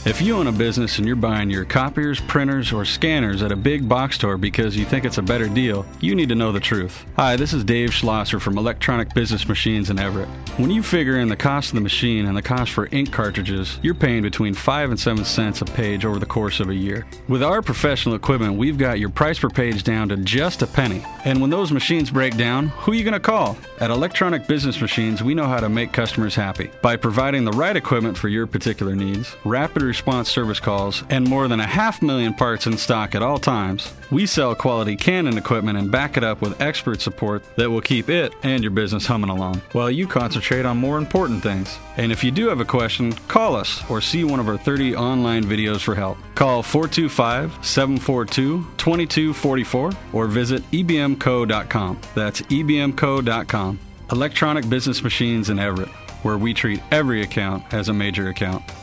If you own a business and you're buying your copiers, printers, or scanners at a big box store because you think it's a better deal, you need to know the truth. Hi, this is Dave Schlosser from Electronic Business Machines in Everett. When you figure in the cost of the machine and the cost for ink cartridges, you're paying between 5 and 7 cents a page over the course of a year. With our professional equipment, we've got your price per page down to just a penny. And when those machines break down, who are you going to call? At Electronic Business Machines, we know how to make customers happy by providing the right equipment for your particular needs, rapid response service calls, and more than 500,000 parts in stock at all times. We sell quality Canon equipment and back it up with expert support that will keep it and your business humming along while you concentrate on more important things. And if you do have a question, call us or see one of our 30 online videos for help. Call 425-742-2244 or visit ebmco.com. That's ebmco.com. Electronic Business Machines in Everett, where we treat every account as a major account.